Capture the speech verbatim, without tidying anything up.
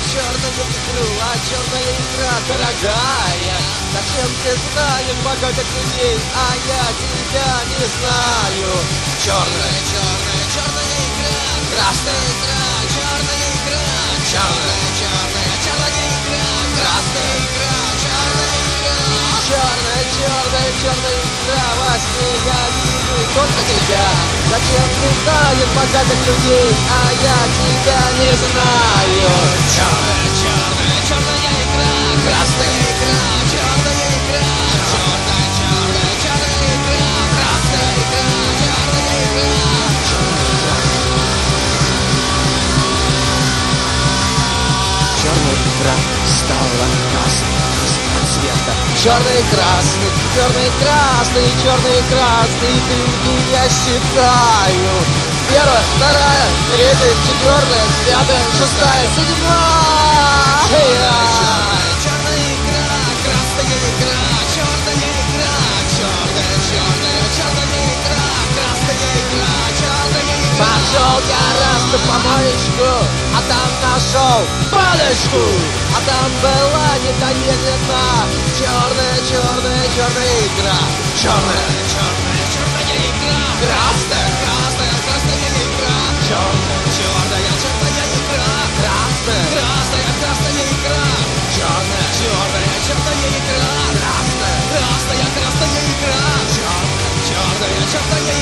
черную икру, а черная икра дорогая. Зачем ты знаешь богатых людей, а я тебя не знаю? Черная, черная, черная икра, красная икра, черная икра, черная, черная, черная икра, красная икра, черная икра, черная, черная, черная икра, во сне я вижу только тебя. Зачем ты знаешь богатых людей, а я тебя не знаю? Черная, черная, черная икра, красная икра, черная икра, черная, черная, черная икра, красная икра, черная икра, черная икра стала красной цвета. Черный, красный, черный, красный, черный, красный, икринки я считаю. Первая, вторая, третья, четвертая, пятая, шестая, седьмая. Черная, черная икра, красная икра, черная икра, черная, черная, черная икра, красная икра, черная икра. Пошел я раз на помоечку, а там нашел палочку, а там была недоедена черная, черная, черная икра. Черная, черная, черная икра, красная, красная, красная икра. Черная, черная, черная икра, красная, красная, красная икра. Черная, черная, черная икра, красная, красная, красная икра. Черная, черная, черная